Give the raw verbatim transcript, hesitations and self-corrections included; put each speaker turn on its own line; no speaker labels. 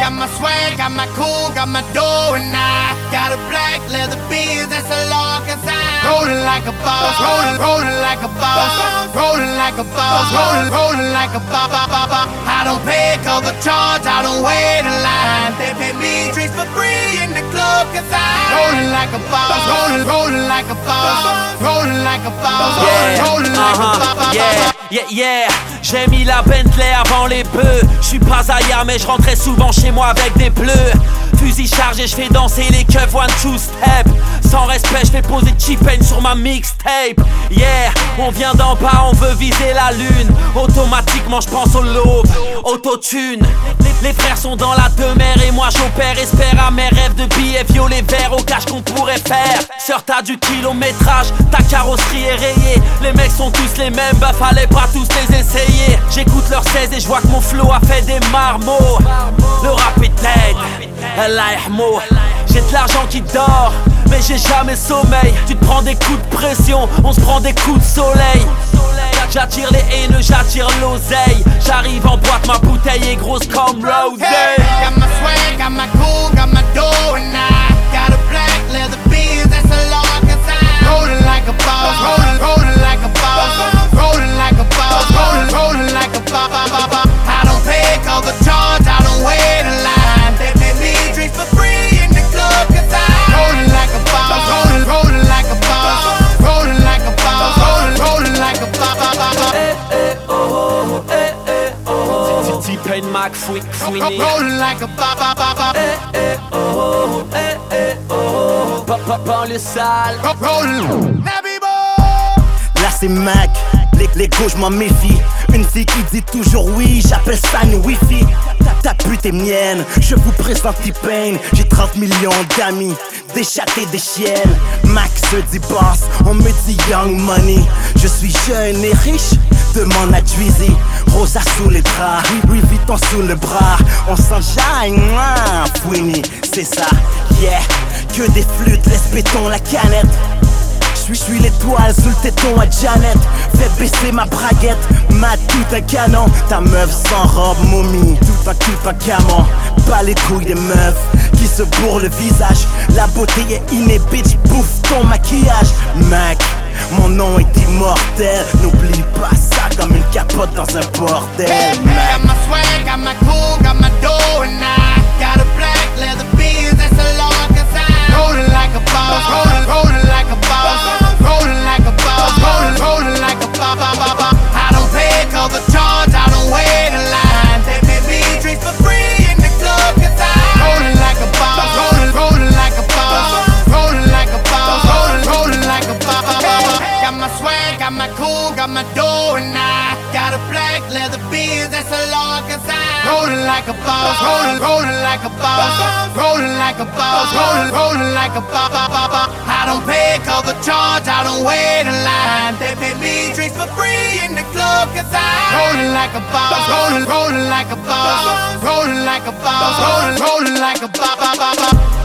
Got my swag, got my cool, got my dough, and I got a black leather beard that's a law, cause I'm rolling like a boss, rolling, rolling like a boss, rolling like a boss, rolling, rolling like a boss. I don't pay cover charge, I don't wait in line. They pay me drinks for free in the club, cause I'm rolling like a boss, rolling, rolling like a boss, rolling like a boss, rolling, rolling like a boss.
Yeah, yeah, yeah. J'ai mis la Bentley avant les bœufs. J'suis pas ailleurs mais j'rentrais souvent chez moi avec des bleus. Fusil chargé, j'fais danser les keufs one two step. Sans respect, j'fais poser T-Pain sur ma mixtape. Yeah, on vient d'en bas, on veut viser la lune. Automatiquement j'pense au l'aube, autotune. Les frères sont dans la demeure et moi j'opère. Espère à mes rêves de billets violets verts au cash qu'on pourrait faire. Sœur t'as du kilométrage, ta carrosserie est rayée. Les mecs sont tous les mêmes, bah fallait pas tous les essayer. J'écoute leurs seize et je vois que mon flow a fait des marmots. Le rap est dead, Allah yahmou. J'ai de l'argent qui dort, mais j'ai jamais sommeil. Tu te prends des coups de pression, on se prend des coups de soleil. J'attire les haineux, j'attire l'oseille. J'arrive en boîte, ma bouteille est grosse comme Rosé.
Hey, got my swag, got my cool, got my dough, and I got a black leather beard that's a law, cause I'm rolling like a boss, rolling, rolling like a boss, rolling like a boss, rolling, rolling like a boss. I don't pay cover charge, I don't wait in line. They pay me drinks for free in the club, cause I'm rolling like a boss, rolling, rolling like a boss, rolling like a boss, rolling, rolling like a boss.
Eh eh oh, eh eh oh. T-Pain Mac Fouini.
Rolling like a boss.
Eh eh oh, eh eh oh. Papa banlieue sale.
Rolling.
Là c'est Mac, les, les gauches m'en méfie. Une fille qui dit toujours oui, j'appelle ça une wifi. Ta pute est mienne, je vous présente T-Pain. J'ai trente millions d'amis, des chats et des chiennes. Mac se dit boss, on me dit Young Money. Je suis jeune et riche, demande à Dweezy. Rosa sous les bras, Louis Vuitton sous le bras. On s'enjaille, Fouini, c'est ça, yeah. Que des flûtes, laisse béton la canette. Je suis l'étoile sous le téton à Janet. Fais baisser ma braguette, ma tout un canon. Ta meuf sans robe momie, tout un tout un camon. Pas les couilles des meufs qui se bourrent le visage. La beauté est innée, bitch, bouffe ton maquillage. Mac, mon nom est immortel. N'oublie pas ça comme une capote dans un bordel.
Hey, got my swag, got my cool, got my dough, and I got a black leather beard that's a law, cause I'm rolling like a boss, rolling, rolling like a boss, rolling like a boss, rolling, rolling like a boss. I don't pay cover charge, I don't wait in line. They pay me drinks for free in the club, cause I'm rolling like a boss, rolling, rolling like a boss, rolling like a boss, rolling, rolling like a boss. Got my swag, got my cool, got my dough, and I got a black leather beard that's a law, cause I'm rolling like a boss, rolling, rolling like a boss, rolling like a boss, rolling, rolling like a boss. I don't pay cover charge, I don't wait in line. They pay me drinks for free in the club, cause I'm rolling like a boss, rolling, rolling like a boss, rolling like a boss, rolling, rolling like a boss.